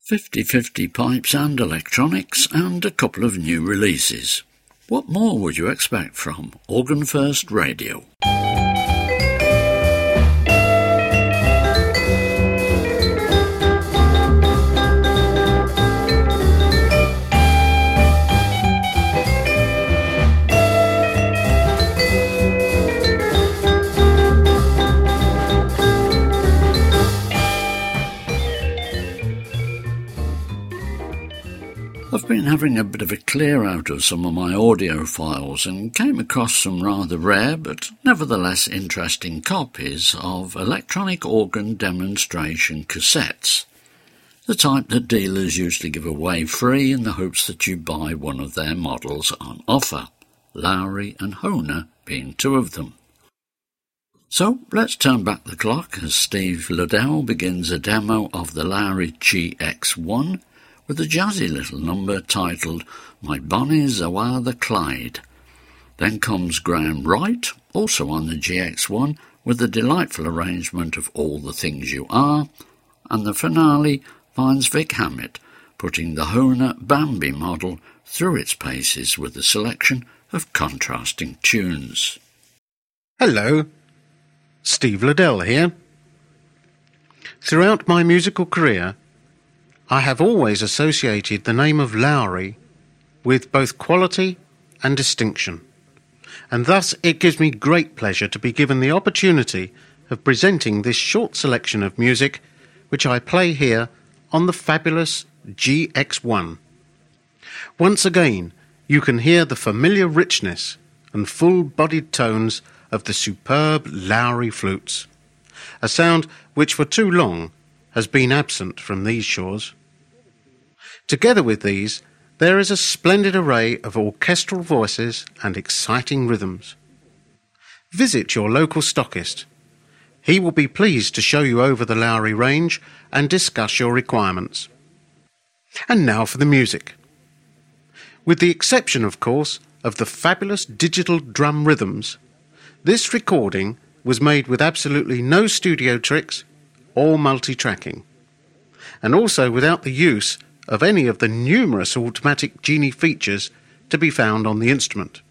50/50 pipes and electronics, and a couple of new releases. What more would you expect from Organ First Radio? I've been having a bit of a clear out of some of my audio files and came across some rather rare but nevertheless interesting copies of electronic organ demonstration cassettes, the type that dealers usually give away free in the hopes that you buy one of their models on offer, Lowrey and Hohner being two of them. So let's turn back the clock as Steve Liddell begins a demo of the Lowrey GX1 with a jazzy little number titled My Bonnie's Awa the Clyde. Then comes Graham Wright, also on the GX1, with a delightful arrangement of All the Things You Are, and the finale finds Vic Hammett putting the Hohner Bambi model through its paces with a selection of contrasting tunes. Hello, Steve Liddell here. Throughout my musical career, I have always associated the name of Lowrey with both quality and distinction, and thus it gives me great pleasure to be given the opportunity of presenting this short selection of music which I play here on the fabulous GX1. Once again, you can hear the familiar richness and full-bodied tones of the superb Lowrey flutes, a sound which for too long has been absent from these shores. Together with these, there is a splendid array of orchestral voices and exciting rhythms. Visit your local stockist. He will be pleased to show you over the Lowrey range and discuss your requirements. And now for the music. With the exception, of course, of the fabulous digital drum rhythms, this recording was made with absolutely no studio tricks or multi-tracking, and also without the use of any of the numerous automatic Genie features to be found on the instrument.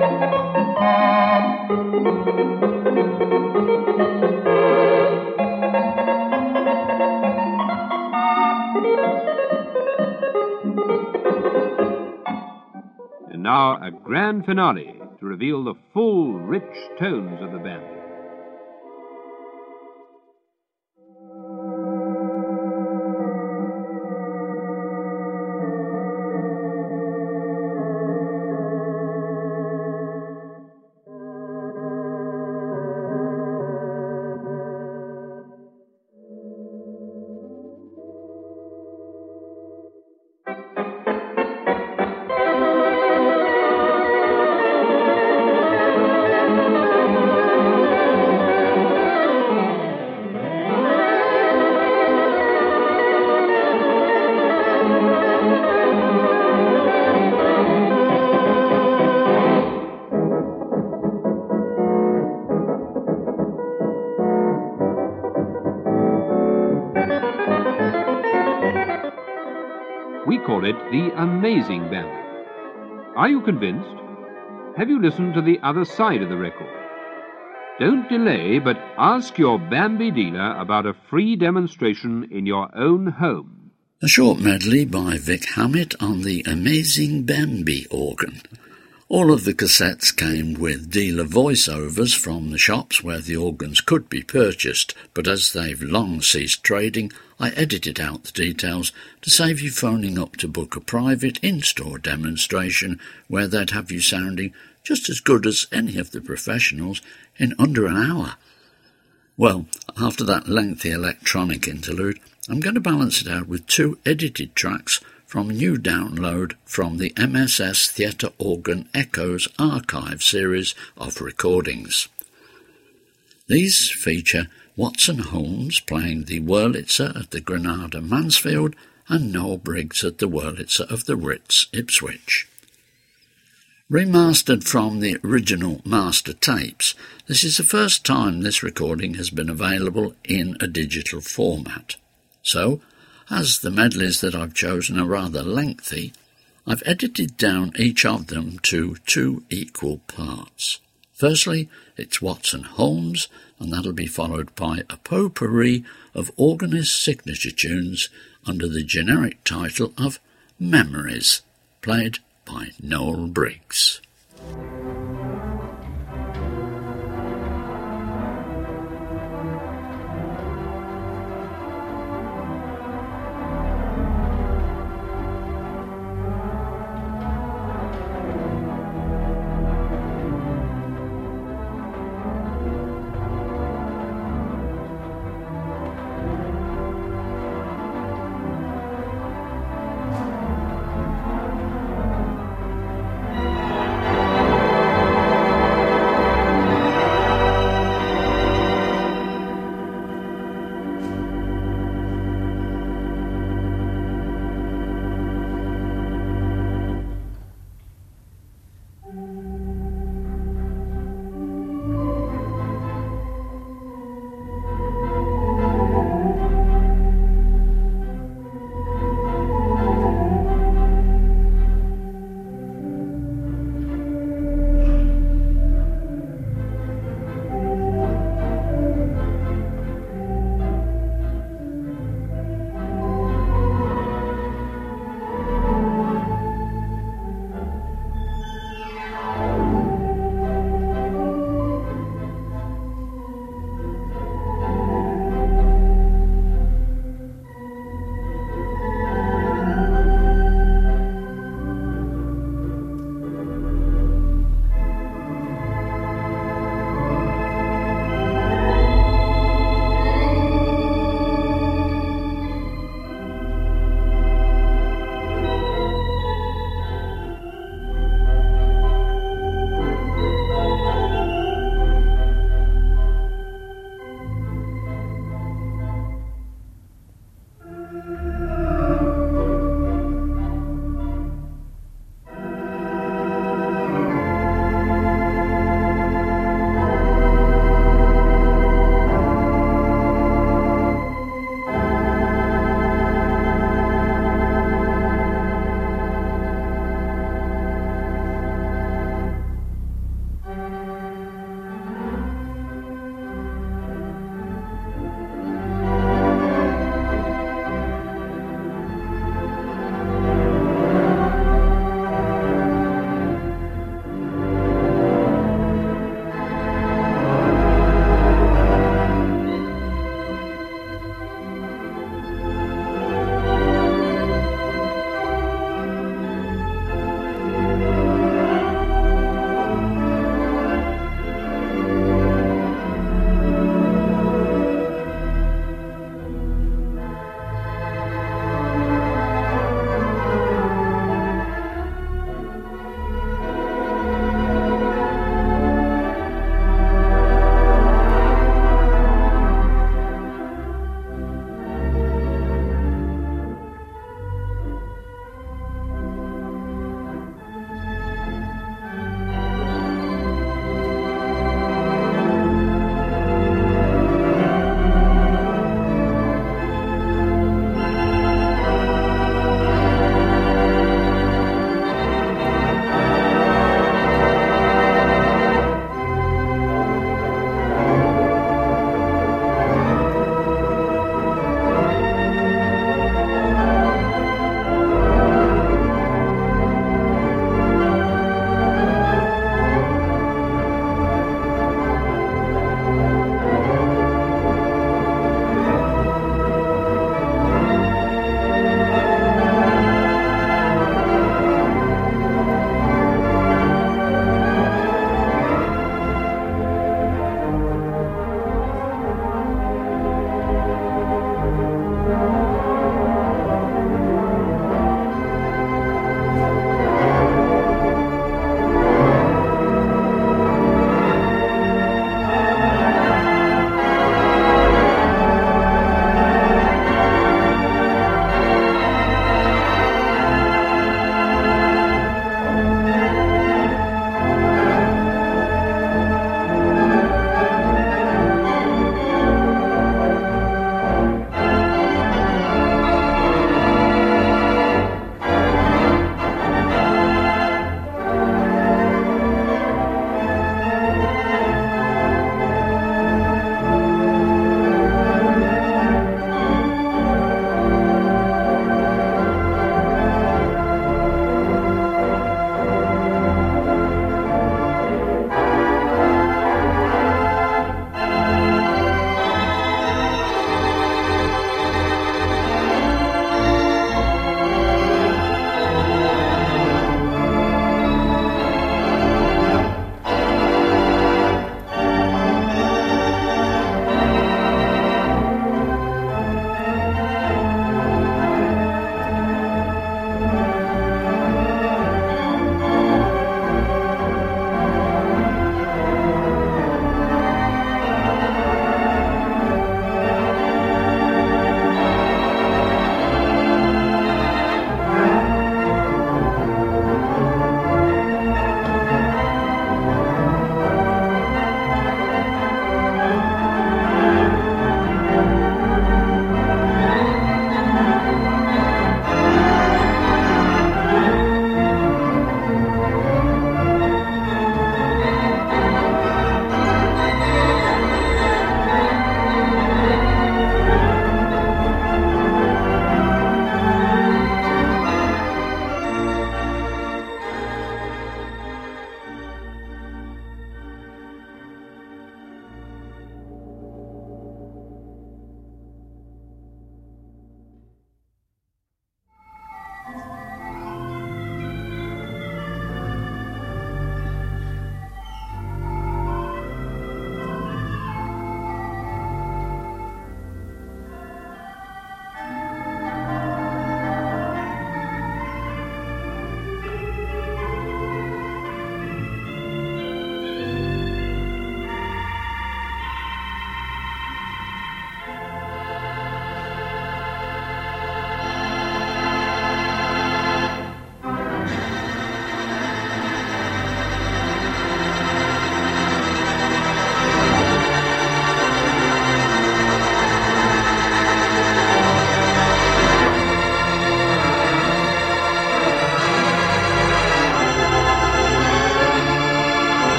And now a grand finale to reveal the full, rich tones of the band. We call it the Amazing Bambi. Are you convinced? Have you listened to the other side of the record? Don't delay, but ask your Bambi dealer about a free demonstration in your own home. A short medley by Vic Hammett on the Amazing Bambi organ. All of the cassettes came with dealer voiceovers from the shops where the organs could be purchased, but as they've long ceased trading, I edited out the details to save you phoning up to book a private in-store demonstration where they'd have you sounding just as good as any of the professionals in under an hour. Well, after that lengthy electronic interlude, I'm going to balance it out with 2 edited tracks from a new download from the MSS Theatre Organ Echoes archive series of recordings. These feature Watson Holmes playing the Wurlitzer at the Granada Mansfield and Noel Briggs at the Wurlitzer of the Ritz Ipswich. Remastered from the original master tapes, this is the first time this recording has been available in a digital format. So, as the medleys that I've chosen are rather lengthy, I've edited down each of them to 2 equal parts. Firstly, it's Watson Holmes, and that'll be followed by a potpourri of organist signature tunes under the generic title of Memories, played by Noel Briggs.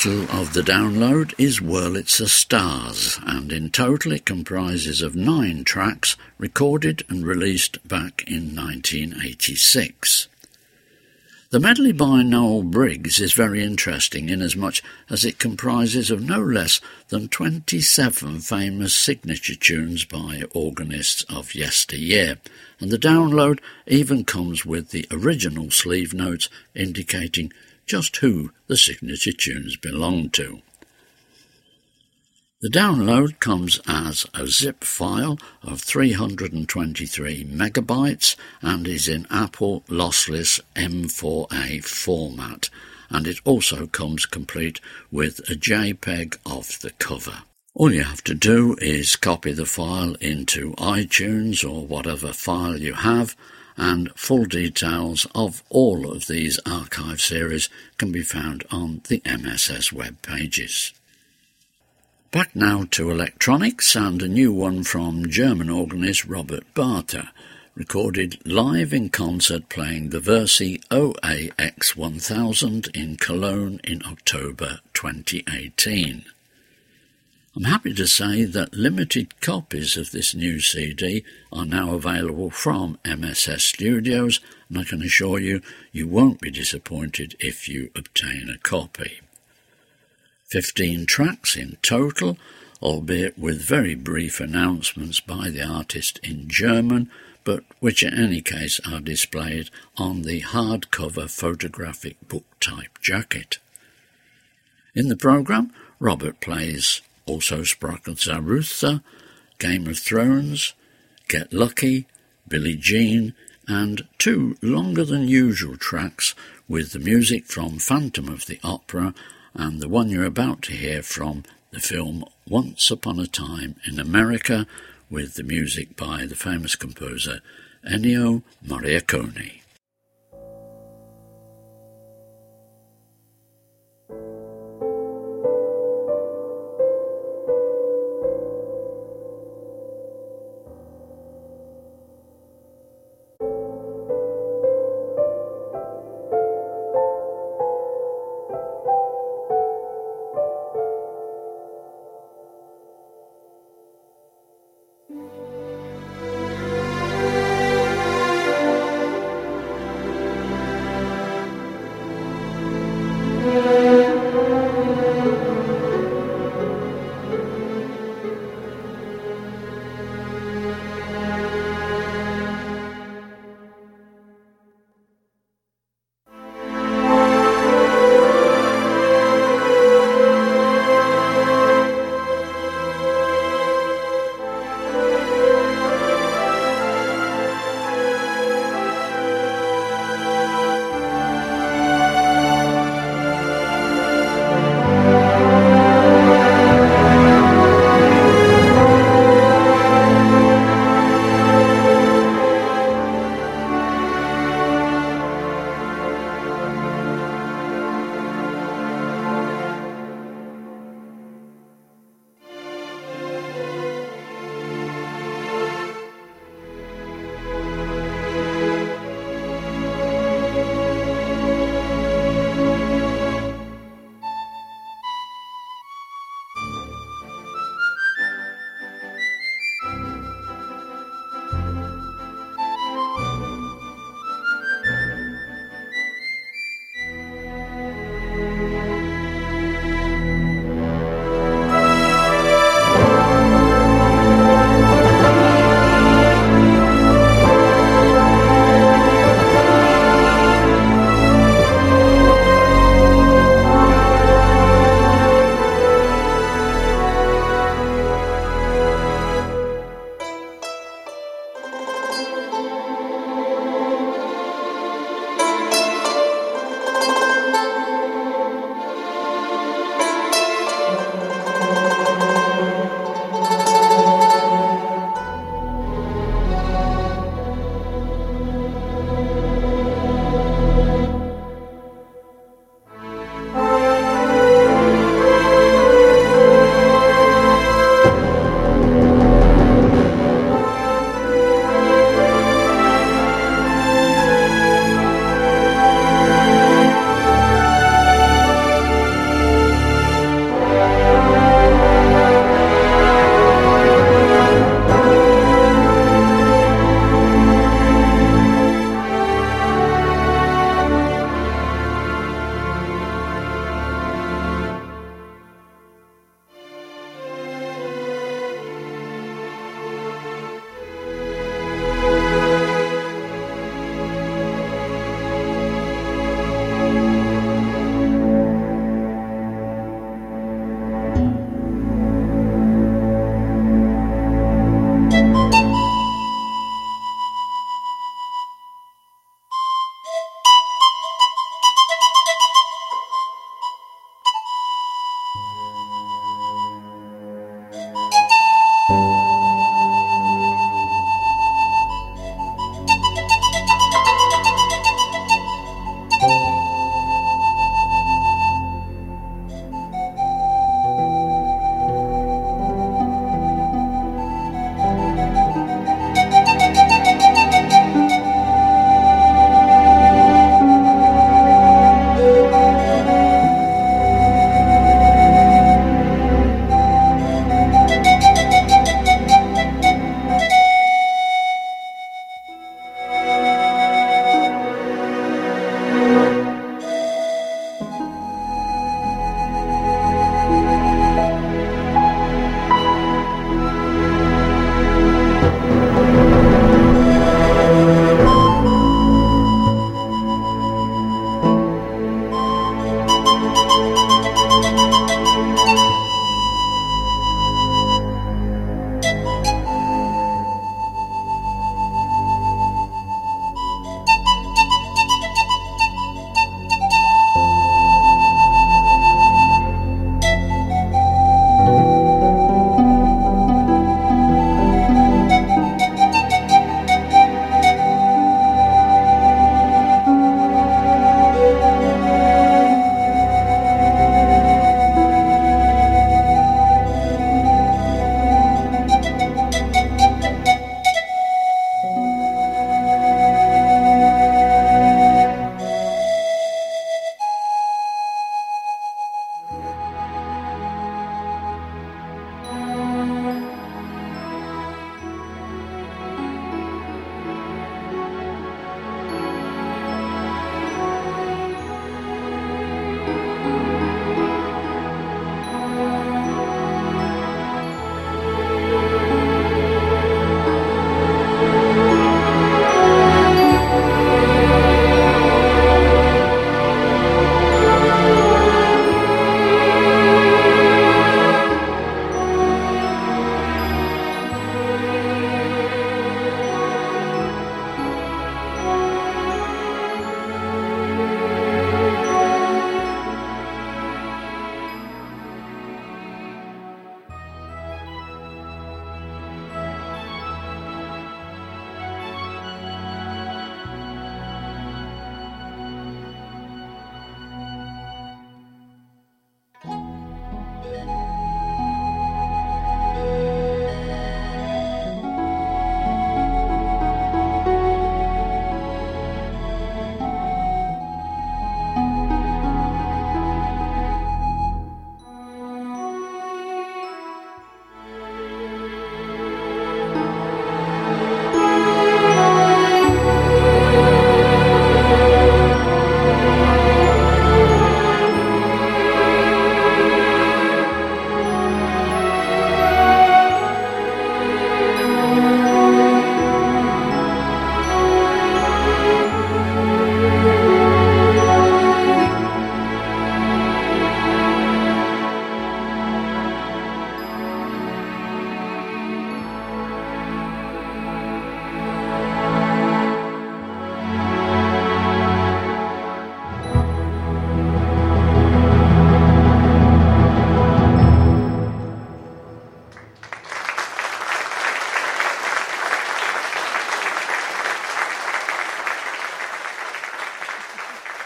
title of the download is Wurlitzer Stars, and in total it comprises of 9 tracks recorded and released back in 1986. The medley by Noel Briggs is very interesting inasmuch as it comprises of no less than 27 famous signature tunes by organists of yesteryear, and the download even comes with the original sleeve notes indicating just who the signature tunes belong to. The download comes as a zip file of 323 megabytes and is in Apple lossless M4A format, and it also comes complete with a JPEG of the cover. All you have to do is copy the file into iTunes or whatever file you have, and full details of all of these archive series can be found on the MSS web pages. Back now to electronics and a new one from German organist Robert Barter, recorded live in concert playing the Versi OAX 1000 in Cologne in October 2018. I'm happy to say that limited copies of this new CD are now available from MSS Studios, and I can assure you, you won't be disappointed if you obtain a copy. 15 tracks in total, albeit with very brief announcements by the artist in German, but which in any case are displayed on the hardcover photographic book-type jacket. In the programme, Robert plays Also Sprach Zarathustra, Game of Thrones, Get Lucky, Billie Jean, and 2 longer-than-usual tracks with the music from Phantom of the Opera and the one you're about to hear from the film Once Upon a Time in America, with the music by the famous composer Ennio Morricone.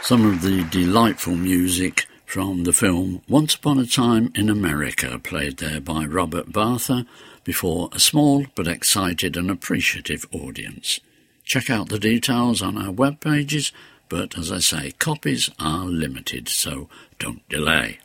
some of the delightful music from the film Once Upon a Time in America, played there by Robert Bartha before a small but excited and appreciative audience. Check out the details on our web pages, but as I say, copies are limited, so don't delay.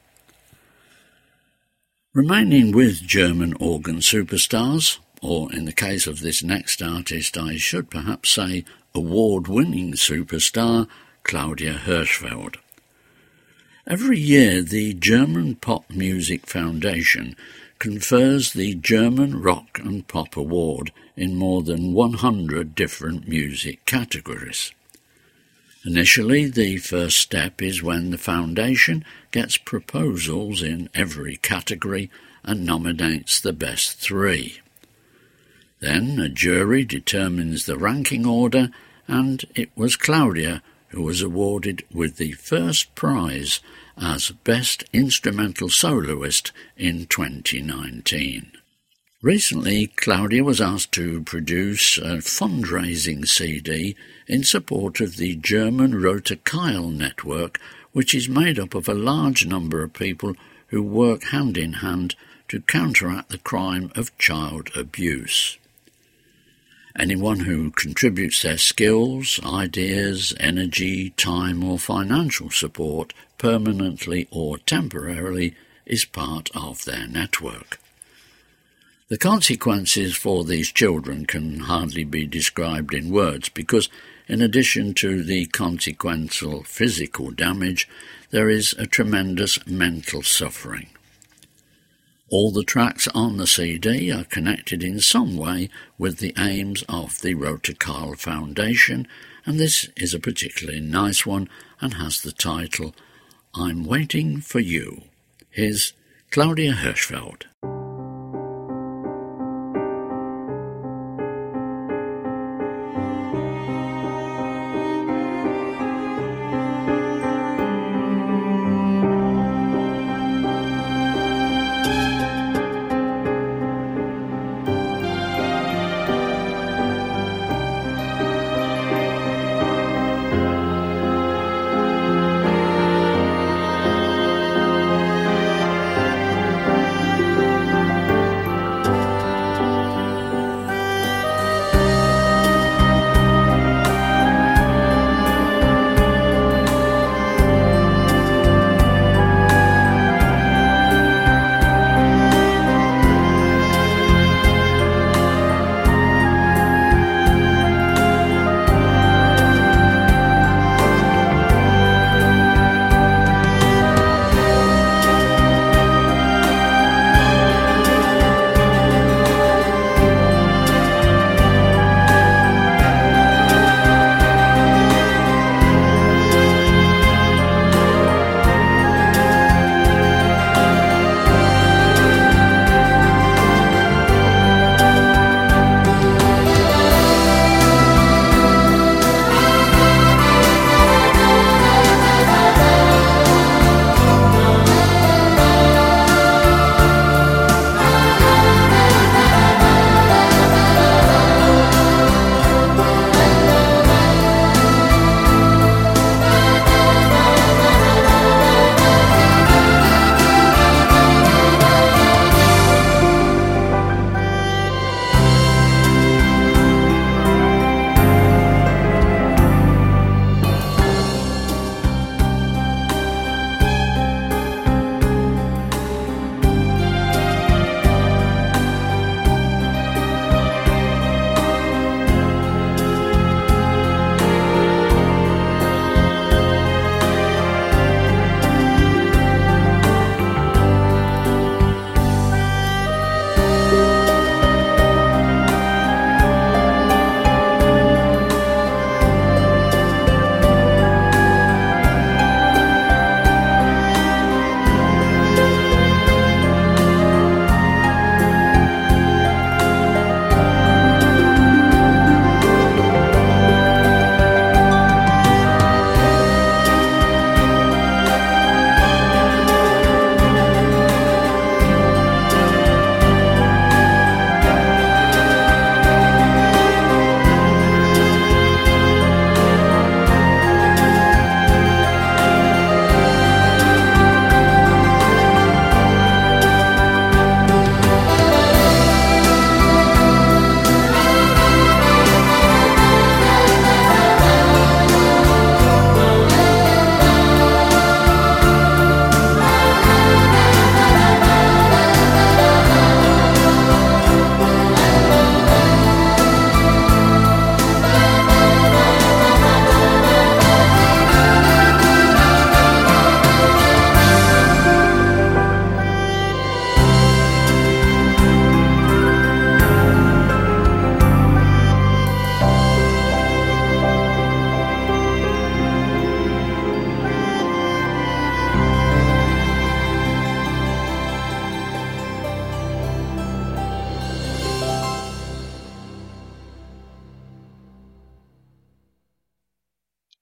Remaining with German organ superstars, or in the case of this next artist, I should perhaps say award-winning superstar, Claudia Hirschfeld. Every year, the German Pop Music Foundation confers the German Rock and Pop Award in more than 100 different music categories. Initially, the first step is when the foundation gets proposals in every category and nominates the best 3. Then a jury determines the ranking order, and it was Claudia who was awarded with the first prize as Best Instrumental Soloist in 2019. Recently, Claudia was asked to produce a fundraising CD in support of the German Roter Keil network, which is made up of a large number of people who work hand in hand to counteract the crime of child abuse. Anyone who contributes their skills, ideas, energy, time or financial support permanently or temporarily is part of their network. The consequences for these children can hardly be described in words because, in addition to the consequential physical damage, there is a tremendous mental suffering. All the tracks on the CD are connected in some way with the aims of the Roter Keil Foundation, and this is a particularly nice one and has the title I'm Waiting for You. Here's Claudia Hirschfeld.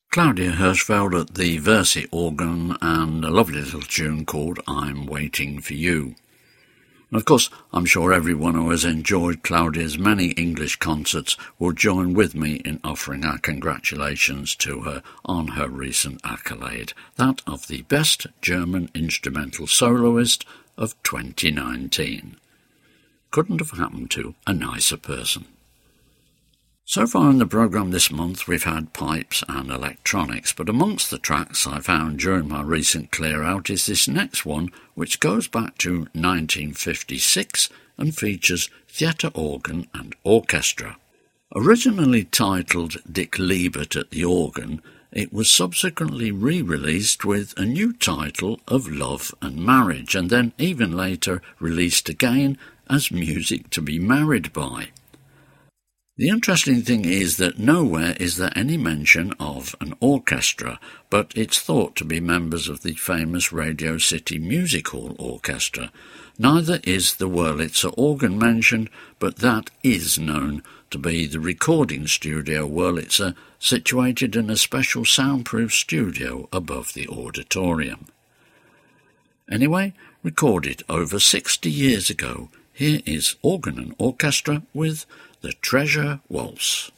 Claudia Hirschfeld at the Versi organ and a lovely little tune called I'm Waiting for You. And of course, I'm sure everyone who has enjoyed Claudia's many English concerts will join with me in offering our congratulations to her on her recent accolade, that of the Best German Instrumental Soloist of 2019. Couldn't have happened to a nicer person. So far in the programme this month we've had pipes and electronics, but amongst the tracks I found during my recent clear out is this next one, which goes back to 1956 and features theatre organ and orchestra. Originally titled Dick Liebert at the organ, it was subsequently re-released with a new title of Love and Marriage, and then even later released again as Music to be Married By. The interesting thing is that nowhere is there any mention of an orchestra, but it's thought to be members of the famous Radio City Music Hall Orchestra. Neither is the Wurlitzer organ mentioned, but that is known to be the recording studio Wurlitzer, situated in a special soundproof studio above the auditorium. Anyway, recorded over 60 years ago, here is Organ and Orchestra with The Treasure Waltz.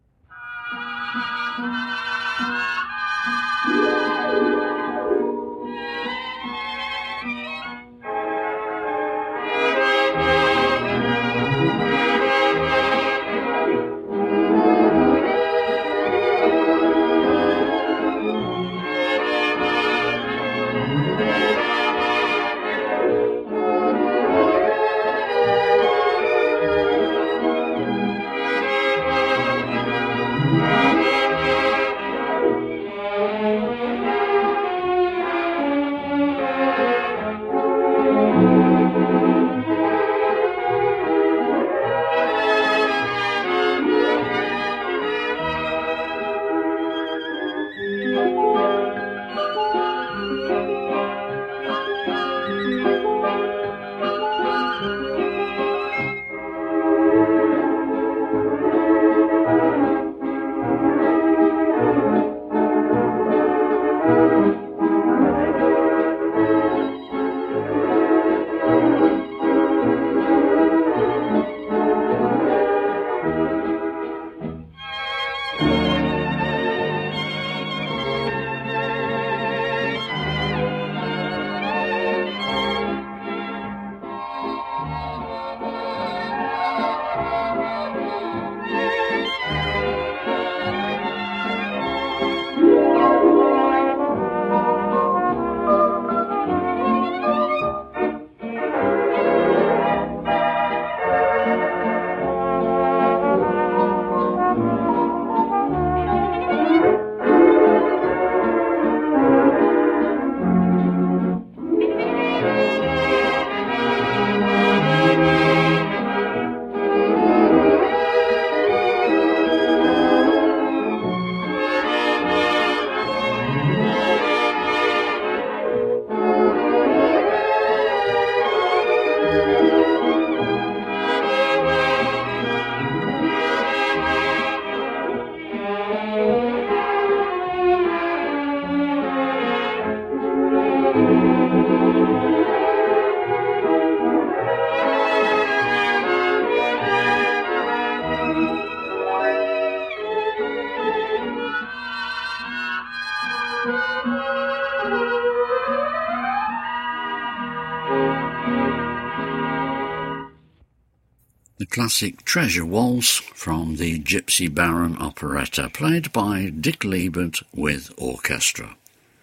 The classic Treasure Waltz from the Gypsy Baron operetta, played by Dick Liebert with orchestra.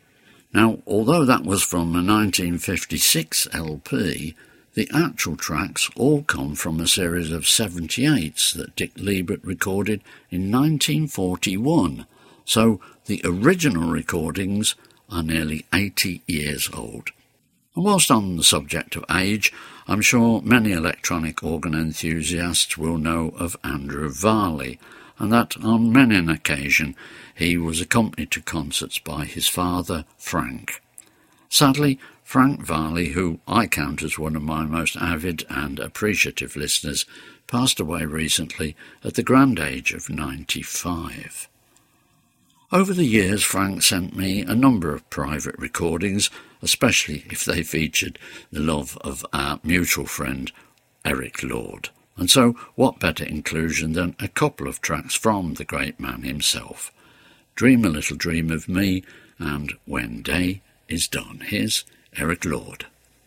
Now, although that was from a 1956 LP, the actual tracks all come from a series of 78s that Dick Liebert recorded in 1941, so the original recordings are nearly 80 years old. And whilst on the subject of age, I'm sure many electronic organ enthusiasts will know of Andrew Varley, and that on many an occasion he was accompanied to concerts by his father, Frank. Sadly, Frank Varley, who I count as one of my most avid and appreciative listeners, passed away recently at the grand age of 95. Over the years, Frank sent me a number of private recordings, especially if they featured the love of our mutual friend, Eric Lord. And so, what better inclusion than a couple of tracks from the great man himself? Dream a Little Dream of Me and When Day is Done. Here's Eric Lord.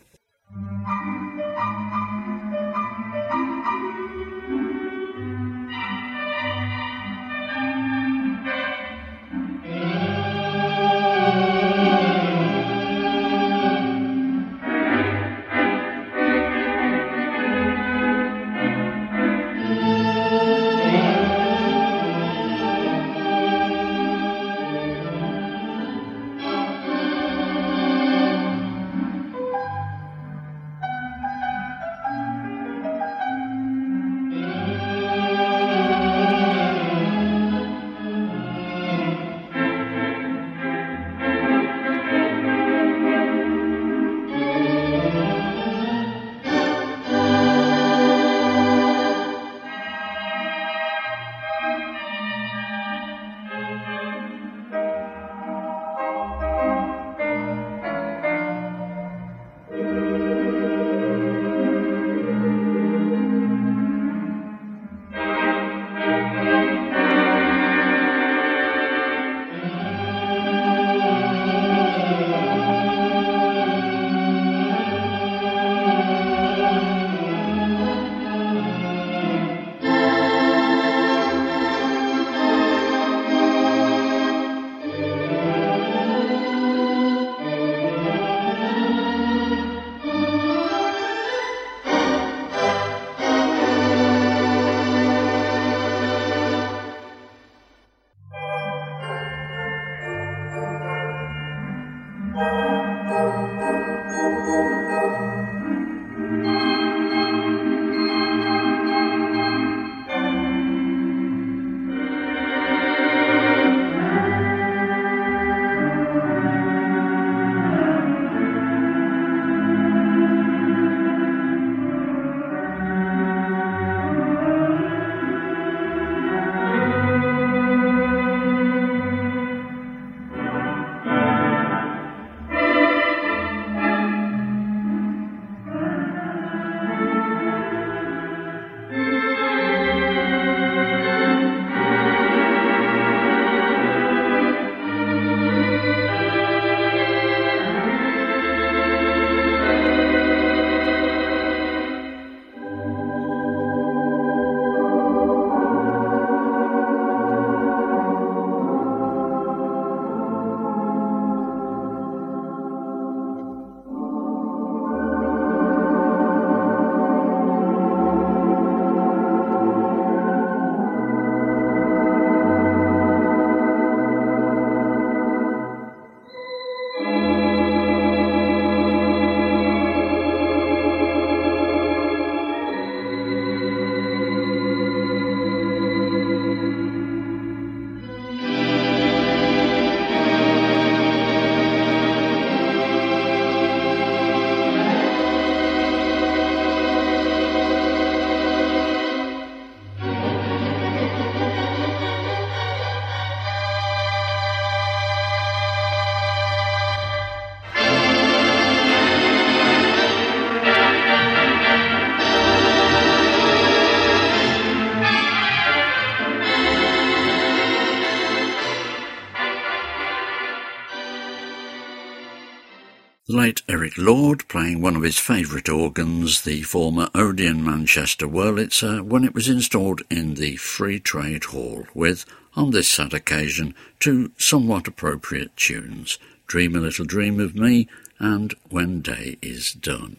The late Eric Lord playing one of his favourite organs, the former Odeon Manchester Wurlitzer, when it was installed in the Free Trade Hall with, on this sad occasion, two somewhat appropriate tunes, Dream a Little Dream of Me and When Day is Done.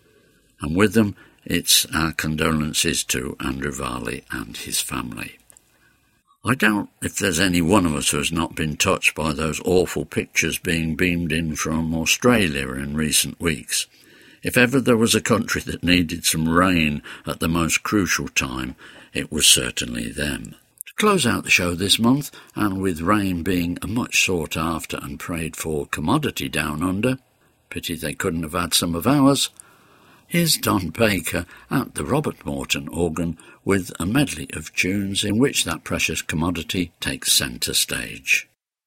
And with them, it's our condolences to Andrew Varley and his family. I doubt if there's any one of us who has not been touched by those awful pictures being beamed in from Australia in recent weeks. If ever there was a country that needed some rain at the most crucial time, it was certainly them. To close out the show this month, and with rain being a much sought after and prayed for commodity down under, pity they couldn't have had some of ours, here's Don Baker at the Robert Morton organ with a medley of tunes in which that precious commodity takes centre stage.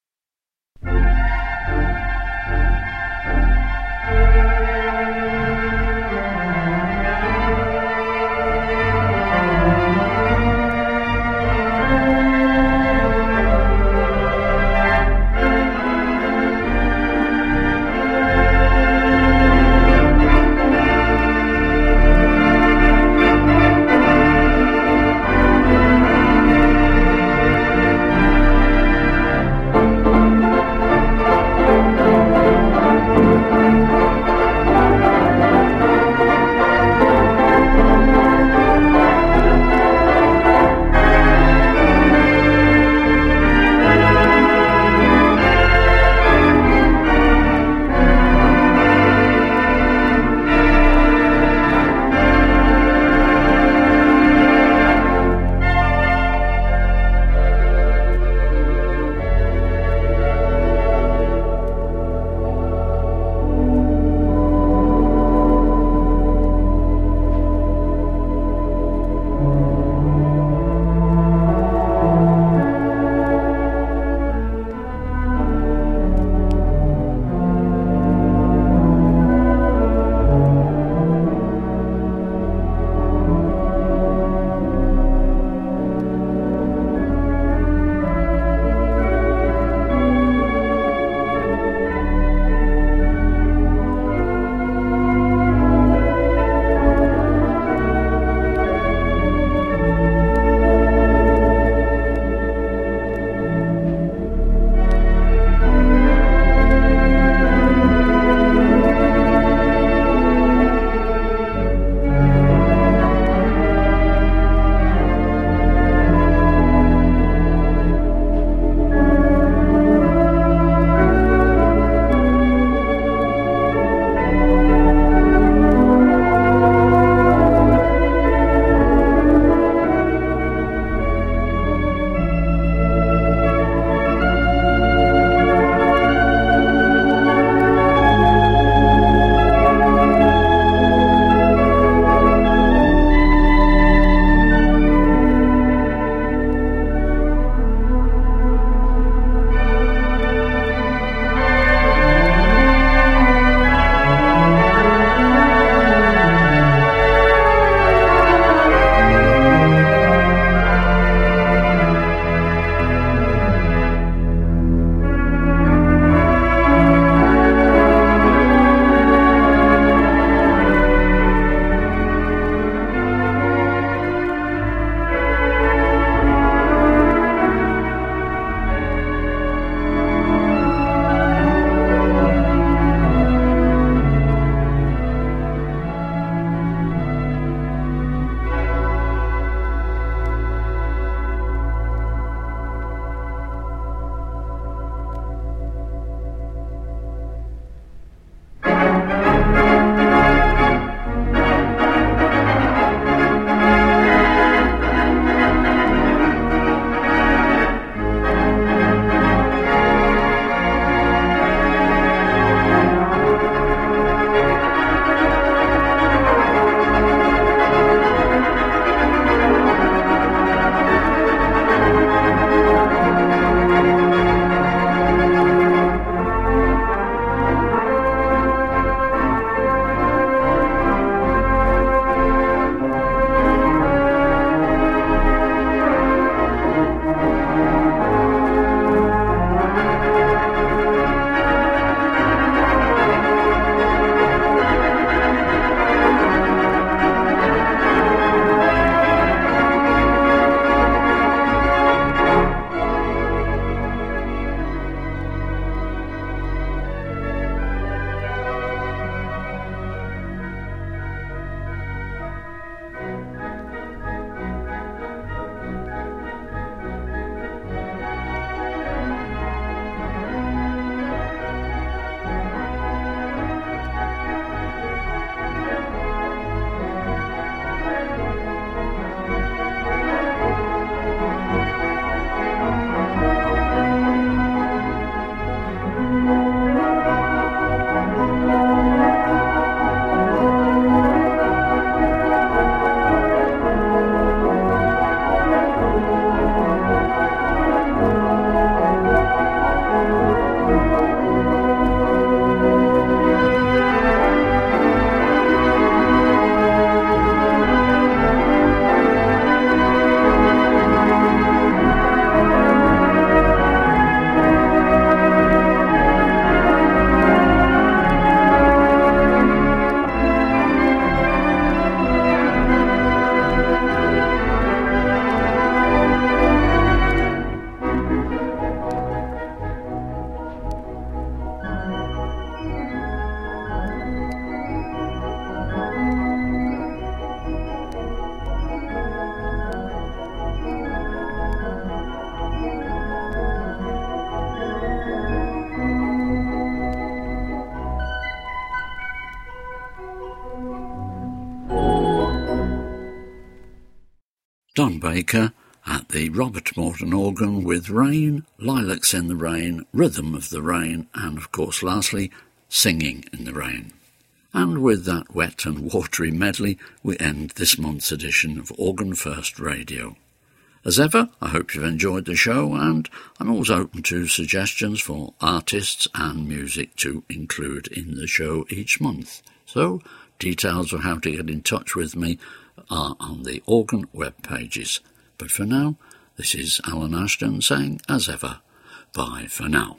Don Baker at the Robert Morton organ with Rain, Lilacs in the Rain, Rhythm of the Rain, and of course lastly, Singing in the Rain. And with that wet and watery medley, we end this month's edition of Organ First Radio. As ever, I hope you've enjoyed the show, and I'm always open to suggestions for artists and music to include in the show each month. So, details of how to get in touch with me are on the organ web pages. But for now, this is Alan Ashton saying, as ever, bye for now.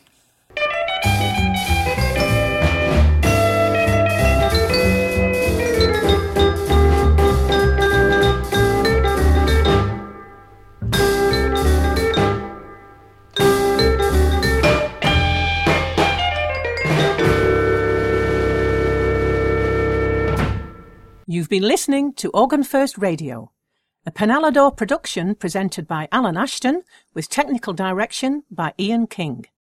You've been listening to Organ First Radio, a Penalador production presented by Alan Ashton with technical direction by Ian King.